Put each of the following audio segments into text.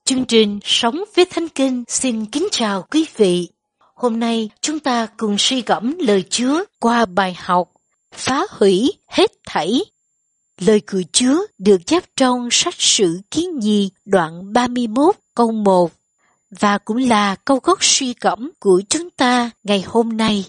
Chương trình Sống với Thánh Kinh xin kính chào quý vị. Hôm nay chúng ta cùng suy gẫm lời Chúa qua bài học Phá hủy hết thảy. Lời của Chúa được chép trong sách Sử Ký Nhì đoạn 31 câu 1 và cũng là câu gốc suy gẫm của chúng ta ngày hôm nay.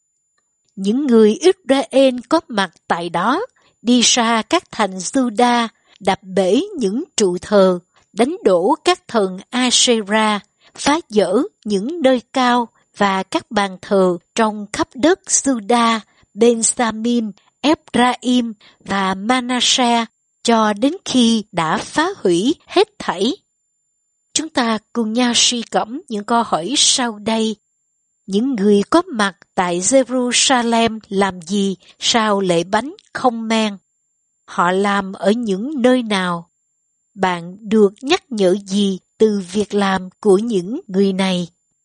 Những người Israel có mặt tại đó đi ra các thành Juda, đập bể những trụ thờ, đánh đổ các thần Asera, phá dỡ những nơi cao và các bàn thờ trong khắp đất Juda, Benjamin, Ephraim và Manasseh cho đến khi đã phá hủy hết thảy. Chúng ta cùng nhau suy gẫm những câu hỏi sau đây. Những người có mặt tại Jerusalem làm gì sau lễ bánh không men? Họ làm ở những nơi nào? Bạn được nhắc nhở gì từ việc làm của những người này?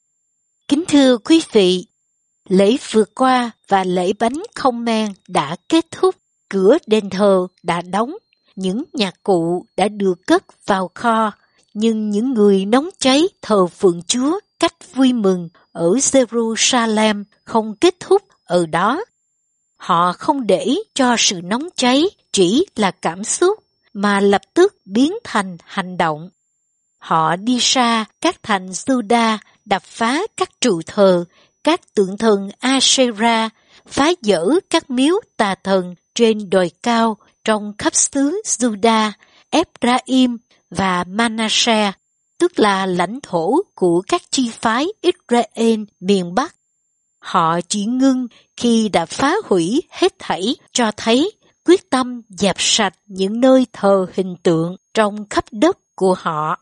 Kính thưa quý vị, lễ vượt qua và lễ bánh không men đã kết thúc, cửa đền thờ đã đóng, những nhạc cụ đã được cất vào kho, nhưng những người nóng cháy thờ phượng Chúa cách vui mừng ở Jerusalem không kết thúc ở đó. Họ không để cho sự nóng cháy chỉ là cảm xúc, mà lập tức biến thành hành động. Họ đi ra các thành Juda, đập phá các trụ thờ, các tượng thần Asera, phá dỡ các miếu tà thần trên đồi cao trong khắp xứ Juda, Ephraim và Manasseh, tức là lãnh thổ của các chi phái Israel miền Bắc. Họ chỉ ngưng khi đã phá hủy hết thảy, cho thấy quyết tâm dẹp sạch những nơi thờ hình tượng trong khắp đất của họ.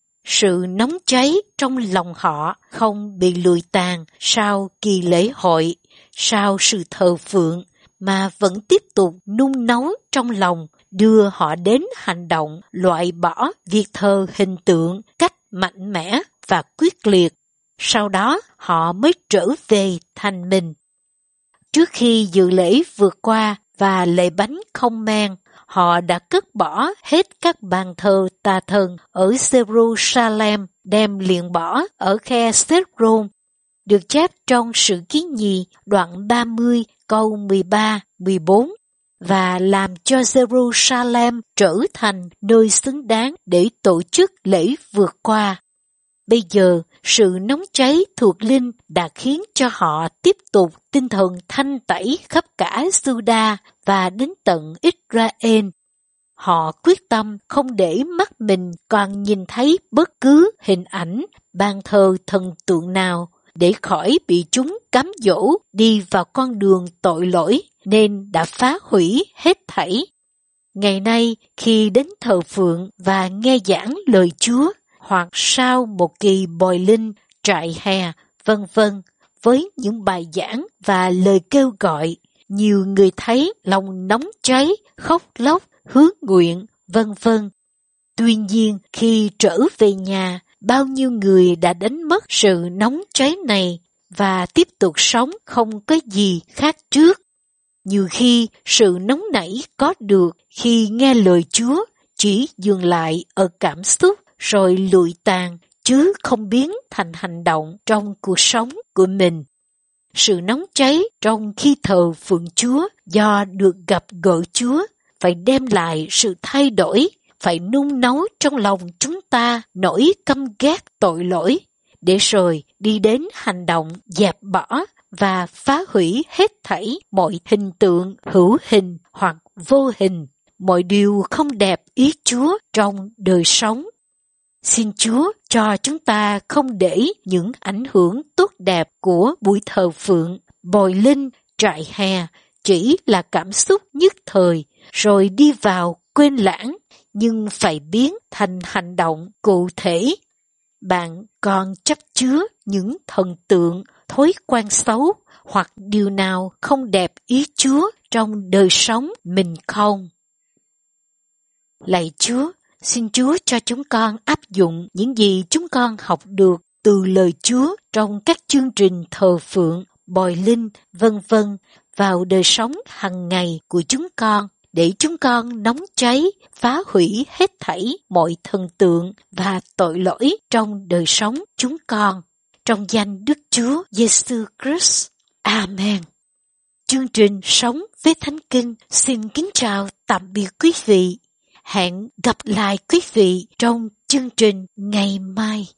Sự nóng cháy trong lòng họ không bị lùi tàn sau kỳ lễ hội, sau sự thờ phượng, mà vẫn tiếp tục nung nấu trong lòng, đưa họ đến hành động loại bỏ việc thờ hình tượng cách mạnh mẽ và quyết liệt. Sau đó họ mới trở về thành mình. Trước khi dự lễ vượt qua và lễ bánh không men, họ đã cất bỏ hết các bàn thờ tà thần ở Jerusalem, đem liền bỏ ở khe Sết-rôn, được chép trong Sử Ký Nhì đoạn 30 câu 13-14, và làm cho Jerusalem trở thành nơi xứng đáng để tổ chức lễ vượt qua. Bây giờ, sự nóng cháy thuộc linh đã khiến cho họ tiếp tục tinh thần thanh tẩy khắp cả Juda và đến tận Israel. Họ quyết tâm không để mắt mình còn nhìn thấy bất cứ hình ảnh, bàn thờ thần tượng nào, để khỏi bị chúng cám dỗ đi vào con đường tội lỗi, nên đã phá hủy hết thảy. Ngày nay, khi đến thờ phượng và nghe giảng lời Chúa, hoặc sau một kỳ bồi linh, trại hè, vân vân, với những bài giảng và lời kêu gọi, nhiều người thấy lòng nóng cháy, khóc lóc, hứa nguyện, vân vân. Tuy nhiên, khi trở về nhà, bao nhiêu người đã đánh mất sự nóng cháy này và tiếp tục sống không có gì khác trước. Nhiều khi, sự nóng nảy có được khi nghe lời Chúa chỉ dừng lại ở cảm xúc rồi lụi tàn, chứ không biến thành hành động trong cuộc sống của mình. Sự nóng cháy trong khi thờ phượng Chúa do được gặp gỡ Chúa phải đem lại sự thay đổi, phải nung nấu trong lòng chúng ta nỗi căm ghét tội lỗi, để rồi đi đến hành động dẹp bỏ và phá hủy hết thảy mọi hình tượng hữu hình hoặc vô hình, mọi điều không đẹp ý Chúa trong đời sống. Xin Chúa cho chúng ta không để những ảnh hưởng tốt đẹp của buổi thờ phượng, bồi linh, trại hè chỉ là cảm xúc nhất thời, rồi đi vào quên lãng, nhưng phải biến thành hành động cụ thể. Bạn còn chấp chứa những thần tượng, thói quen xấu hoặc điều nào không đẹp ý Chúa trong đời sống mình không? Lạy Chúa, xin Chúa cho chúng con áp dụng những gì chúng con học được từ lời Chúa trong các chương trình thờ phượng, bồi linh, vân vân vào đời sống hàng ngày của chúng con, để chúng con nóng cháy, phá hủy hết thảy mọi thần tượng và tội lỗi trong đời sống chúng con. Trong danh Đức Chúa Giêsu Christ. Amen. Chương trình Sống với Thánh Kinh xin kính chào tạm biệt quý vị. Hẹn gặp lại quý vị trong chương trình ngày mai.